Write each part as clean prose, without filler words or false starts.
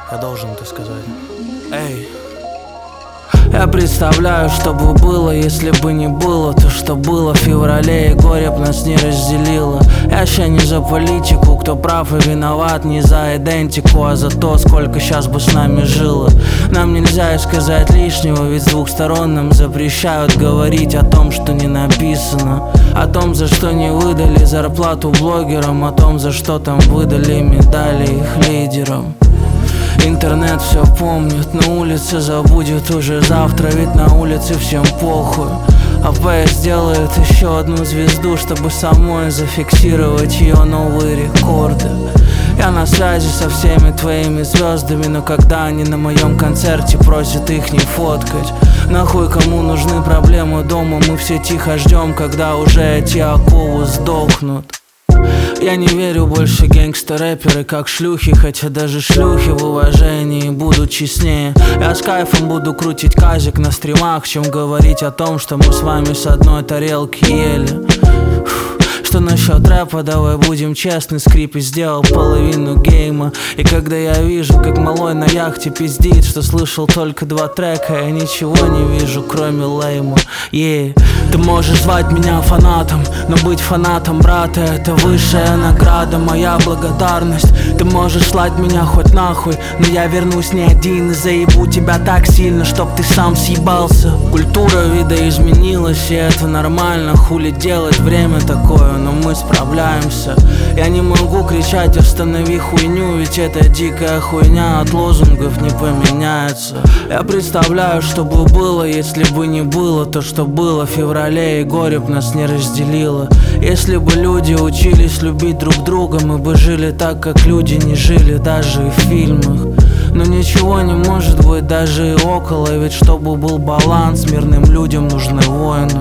Я должен это сказать. Эй. Я представляю, что бы было, если бы не было то, что было в феврале, и горе б нас не разделило. Я ща не за политику, кто прав и виноват, не за идентику, а за то, сколько щас бы с нами жило. Нам нельзя и сказать лишнего, ведь с двух сторон нам запрещают говорить о том, что не написано, о том, за что не выдали зарплату блогерам, о том, за что там выдали медали их лидерам. Интернет все помнит, на улице забудет уже завтра, ведь на улице всем похуй. А ПС сделает еще одну звезду, чтобы самой зафиксировать ее новые рекорды. Я на связи со всеми твоими звездами, но когда они на моем концерте просят их не фоткать, нахуй кому нужны проблемы дома, мы все тихо ждем, когда уже эти акулы сдохнут. Я не верю больше гэнгста-рэперы как шлюхи, хотя даже шлюхи в уважении будут честнее. Я с кайфом буду крутить казик на стримах, чем говорить о том, что мы с вами с одной тарелки ели. Что насчет рэпа, давай будем честны, Скрипи сделал половину гейма. И когда я вижу, как малой на яхте пиздит, что слышал только 2 трека, я ничего не вижу, кроме лейма. Ты можешь звать меня фанатом, но быть фанатом брата — это высшая награда, моя благодарность. Ты можешь слать меня хоть нахуй, но я вернусь не один и заебу тебя так сильно, чтоб ты сам съебался. Культура видоизменилась, и это нормально, хули делать, время такое, но мы справляемся. Я не могу кричать «останови хуйню», ведь эта дикая хуйня от лозунгов не поменяется. Я представляю, что бы было, если бы не было то, что было в феврале, и горе б нас не разделило. Если бы люди учились любить друг друга, мы бы жили так, как люди не жили даже и в фильмах. Но ничего не может быть даже и около, ведь чтобы был баланс, мирным людям нужны воины.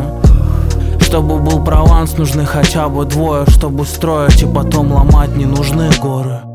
Чтобы был прованс, нужны хотя бы 2, чтобы строить и потом ломать не нужны горы.